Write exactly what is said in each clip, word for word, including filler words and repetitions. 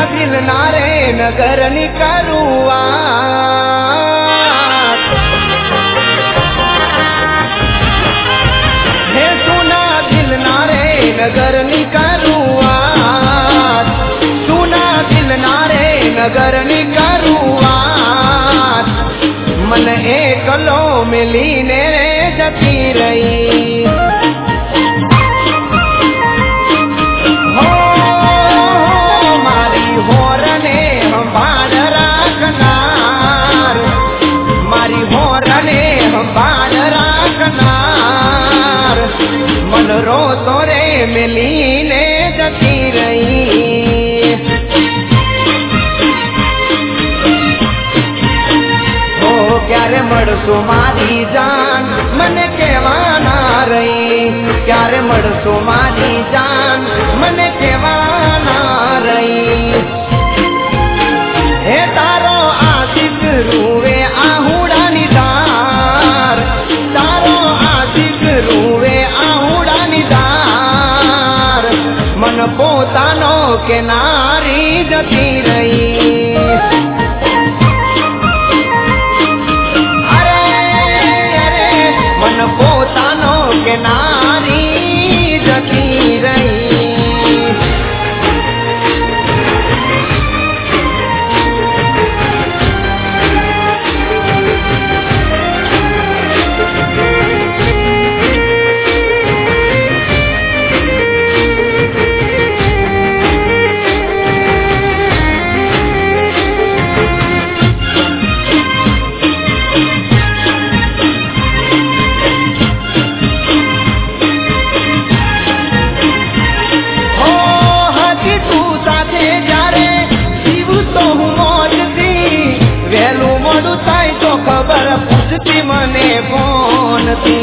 દિલ ના રે નગર ની કરુઆત હે સુના દિલ ના રે નગર ની કરુઆત સુના દિલ ના રે નગર ની કરુઆત मन एकलो मिली ने जती रही हो मारी होर ने हम बाण राखनार मारी होर ने हम बाण राखनार मन रो तो रे मिली ने जती रही क्यारे मड़सो मारी जान मन केवाना रही क्यारे मड़सो मारी जान मन केवाना रही हे तारो आशिक रूवे आहुड़ा निदार तारो आशिक रूवे आहुड़ा निदार मन पोतानो के नारी जती रही पोतानो के नारी जती रही खबर पूछती मने फोन थी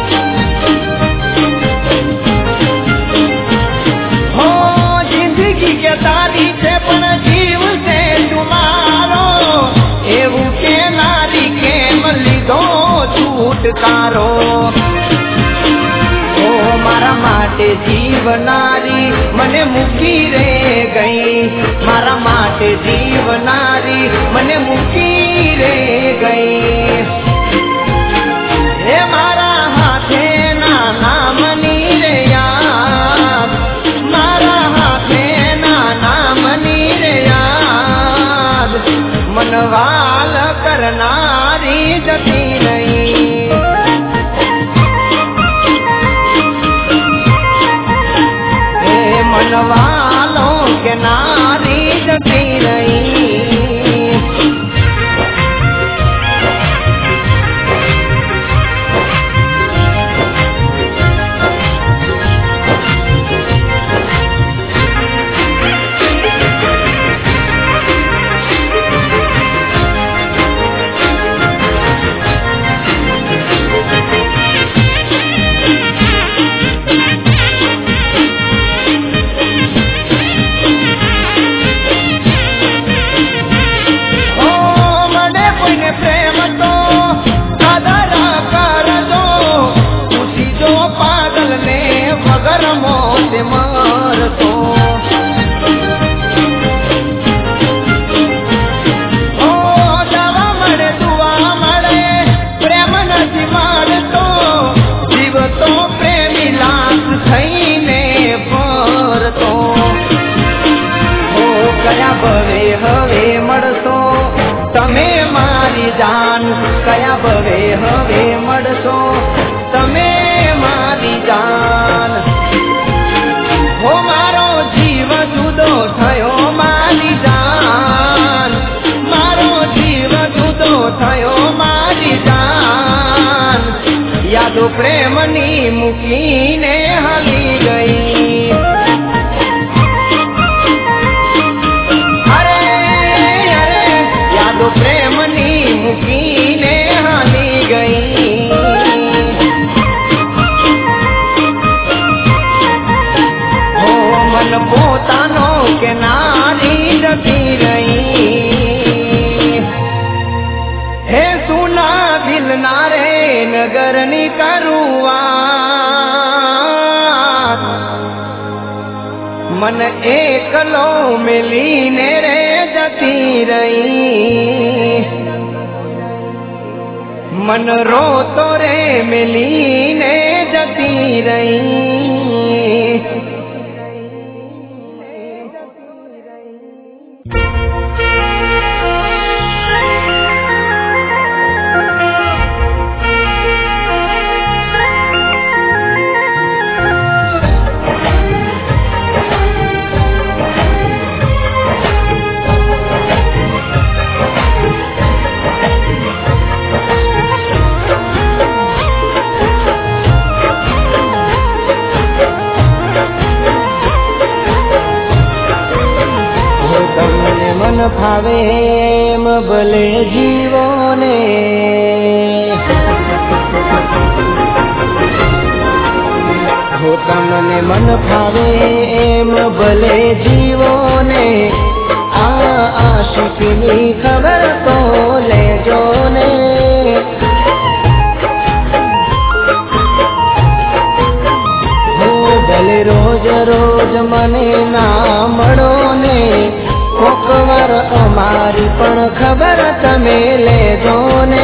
हो जिंदगी के तारी से पण जीव से तुम्हारो एवं के नारी के मली दो छूटकारो ओ मारा माटे जीव नारी मने मुकी रे गई मारा माटे जीव नारी मने मुकी रे गई हे मारा हाथे नाना मनी रे याद मारा हाथे नाना मनी रे याद मनवाल करनारी जती नहीं हे मनवालों के नारी जती नहीं जान कया बवे हवे मड़सो तमे मारी जान हो मारो जीव जुदो थयो मारी जान मारो जीव जुदो थयो मारी जान यादो प्रेमनी मुकीने हली गई अरे अरे यादो प्रेमनी मुकीने हाली गई हो मन पोतानो के नारी जती रही हे सुना दिल नारे नगर नी करुआत मन एकलो मिली ने मन रो तो रे मिली ने जती रही। मन भावे एम भले जीवो ने, हो तमने मन भावे एम भले जीवो ने, आ आशिकनी खबर तो ले जो ने। हो भले रोज रोज मने ना मळो ने, कोकवर अमारी पण खबर तमे लेजो ने।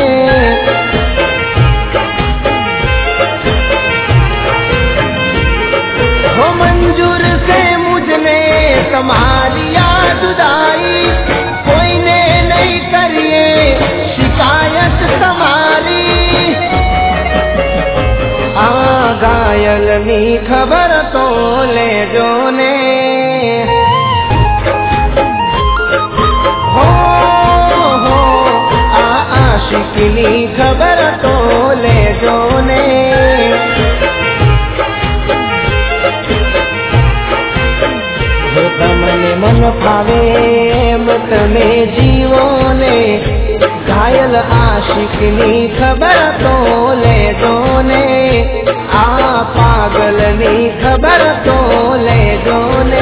हो मंजूर से मुझने तुम्हारी याद जुदाई, कोई ने नहीं करिए शिकायत तुम्हारी। आ घायल नी खबर तो लेजो ने। आशिकनी खबर तो ले जो ने। हो तमने मन भावे मत में जीवो ने, घायल आशिकनी खबर तो ले जो ने। आ पागलनी खबर तो ले जो ने।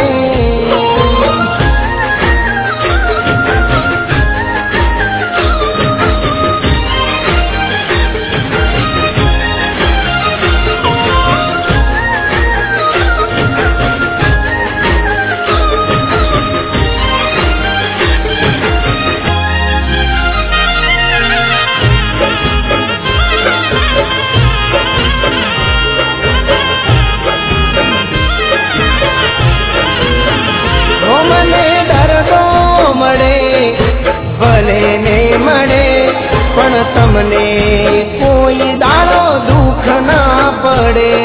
भले ने मळे पण तमने कोई दाड़ो दुख ना पड़े।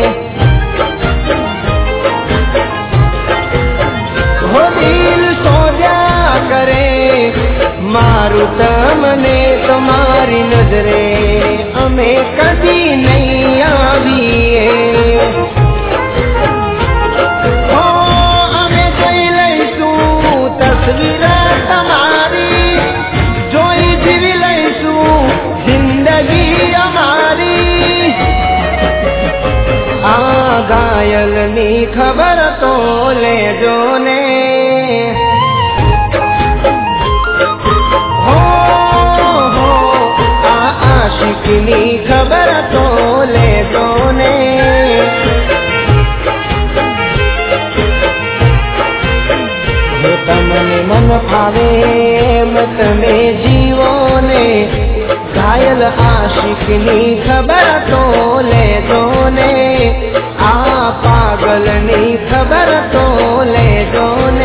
हो दिल सोजा करे मारू तमने तुम्हारी नजरे अमे कदी नहीं आवीए। हो अमे जोई लईशू तस्वीर तमारी, जोई जीवी लईशू जिंदगी हमारी। आ घायल नी खबर तो ले जो ने। हो हो आ आशिकनी खबर तो ले जो ने। तमने मन भावे मत में जीवो ने, घायल आशिकनी खबर तो ले जो ने। आ पागलनी खबर तो ले जो ने।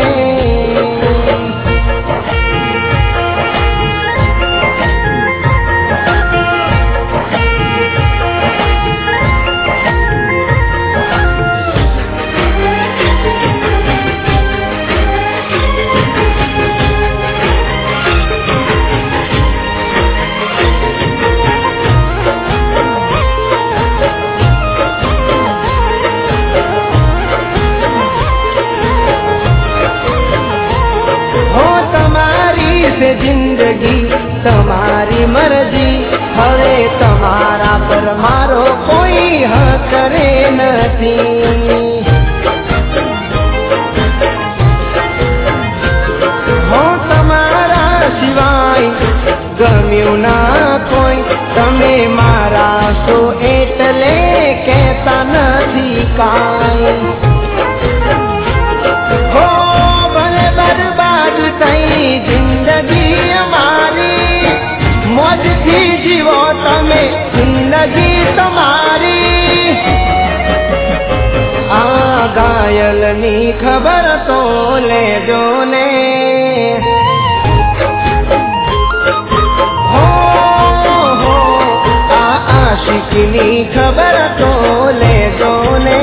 से जिंदगी तुम्हारी मर्जी, हवे तुम्हारा पर मारो कोई हक करे नथी। हो तुम्हारा सिवाय गम्यू ना कोई, तमे मारा सो एटले कहता नथी काई। हो भले बर्बाद थई जिंदगी हमारी, मौज थी जीवो तमे खबर तो ले जो ने हो हो आ आशिकनी खबर तो ले जो ने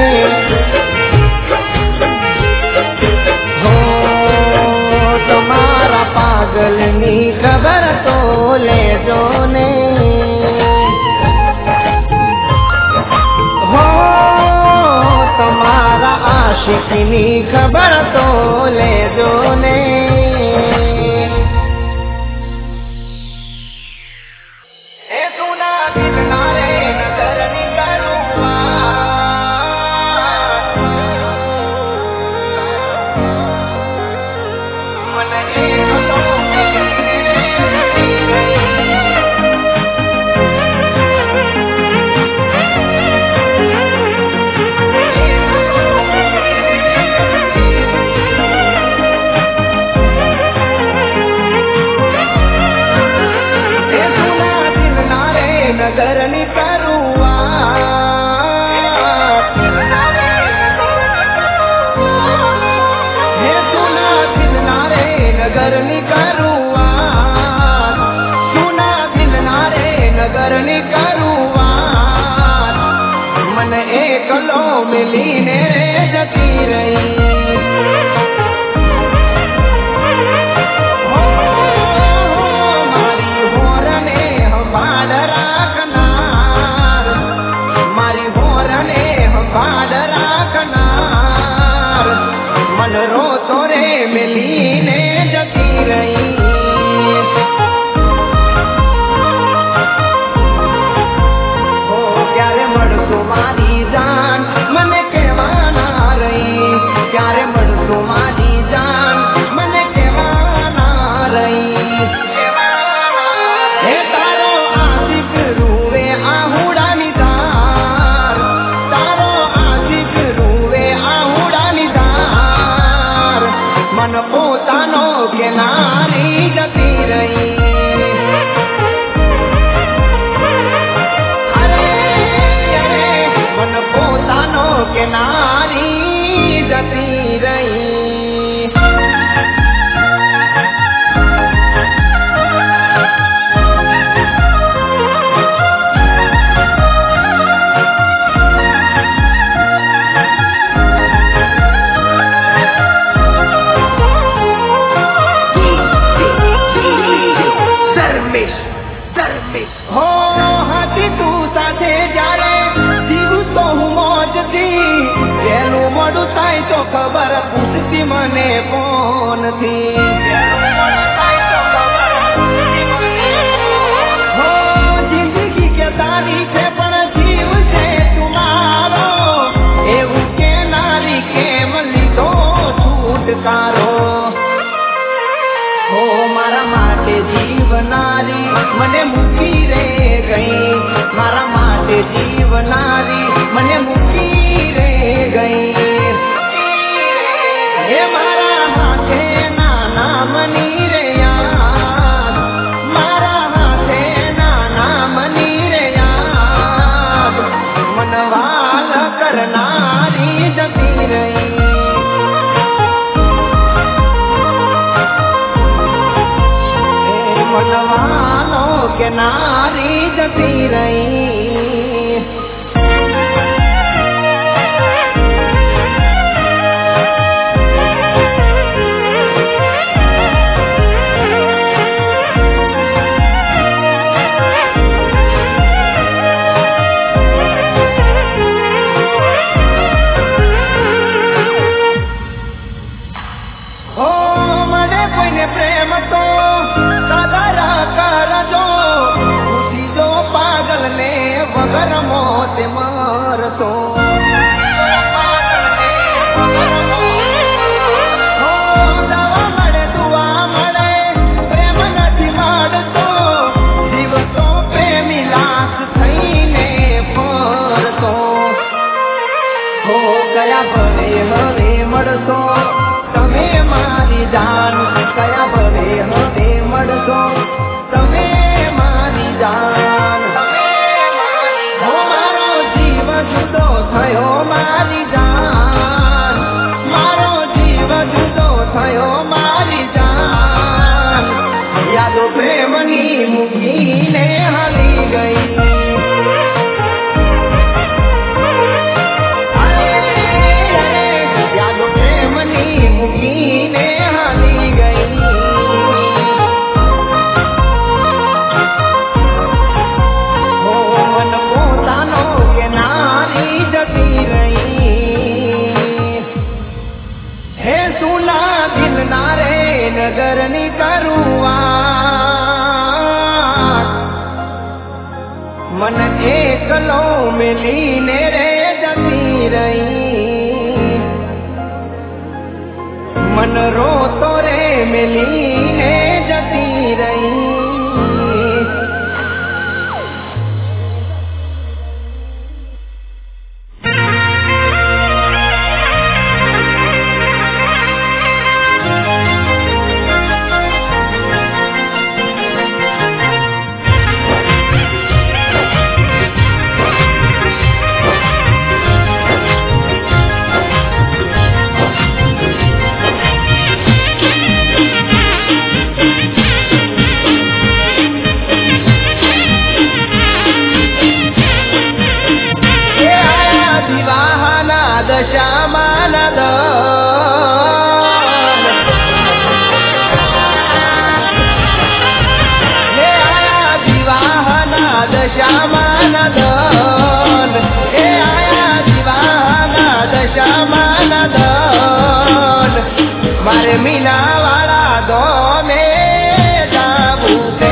हो तुम्हारा पागलनी खबर तो ले जो ने आशिकनी खबर तो ले जो ने ए सुना दिल नारे नजर निकलूंगा मन एक तो नगर निकरुआ हे सुना दिल नारे नगर निकरुआ सुना दिल नारे नगर निकरुआ मन एकलो मिली ने रे जती रही रो तोरे मिली ने जती रही हो क्यारे मड़सो मारी जान मन केवाना रही क्यारे मड़सो मारी जान मन केवाना रही हे तारो आशिक रूवे आहुड़ा निदार तारो आशिक रूवे आहुड़ा मन पोतानो के नारी जती रही अरे अरे मन पोतानो के नारी जती रही हो हाथी तू साथे जारे जीव तो हूँ मौज थी तेनु मोड़ू ताई तो खबर पूछती मने कौन थी हो जिंदगी के तारीफ पण जीव से तुम्हारो एवं के नारी के मली तो छूटकारो हो मारा माटे जीवनारी मने मुकी रे गई मारा माटे जीवनारी मने मुकी रे गई हे मारा हाथे नाना मनी रे याद मारा हाथे नाना मनी रे याद मनवाल करनारी जती रही मनवालों के नारी जती रही हो मने कोई ने प्रेम तो कदर कर जो उसी जो पागल ने मिलीने रे जती रही मन रो तो रे मिलीने जती रही श्यामानद हे आया विवाहनाद श्यामानद हे आया विवाहनाद श्यामानद मारे मीना वाला दो में जाबू से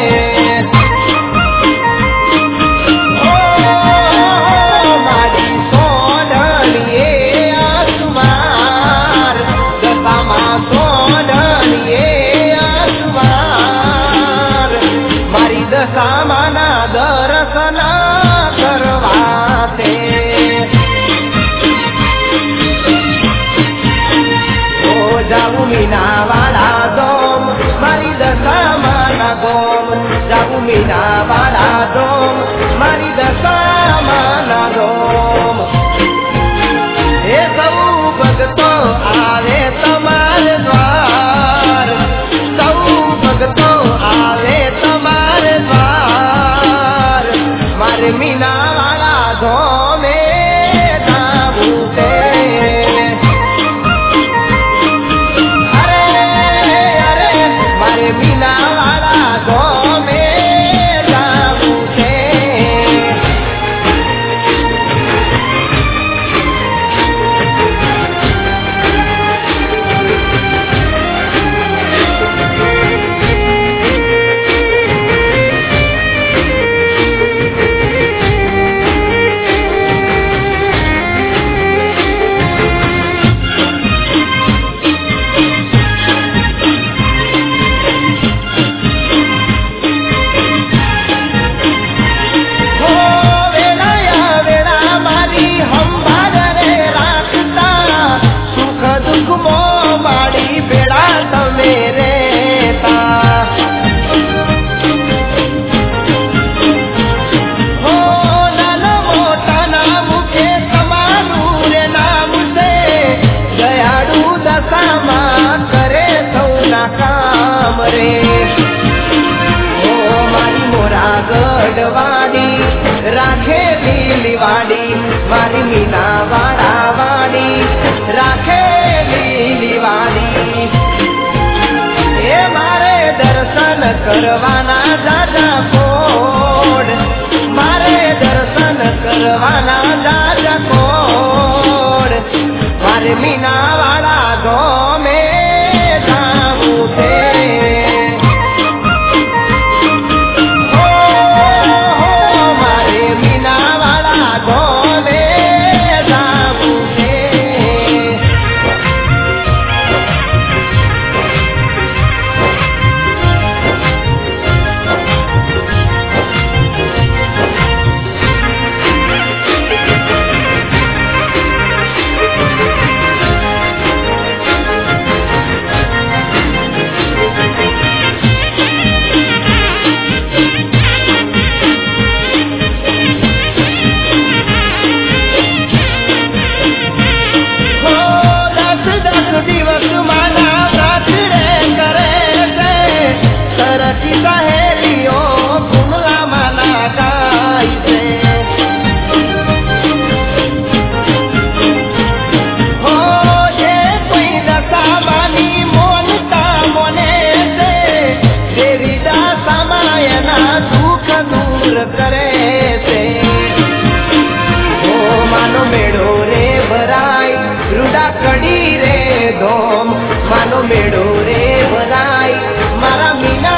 सामाना दर्शन करवाते ओ जाऊ मीना वाला दोम मारी दशामाना गोम जाऊ मीना वाला दोम मारी दशामाना गोम हे सौ भगतो आवे तुम्हारे द्वार सौ भगतो आवे तुम्हारे द्वार मारे मीना वाला दो में जाबू से अरे अरे मारे मीना वाला दो में जाबू से राखे लीली वाड़ी मारी मीना वाड़ा वाड़ी राखे लीली वाड़ी ये मारे दर्शन करवाना जाजा कोड मारे दर्शन करवाना जाजा कोड मारे मीना वाला गो में जाऊं थे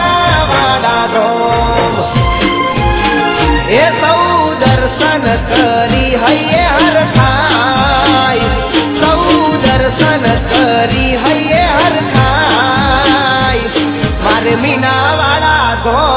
दर्शन कर ઘો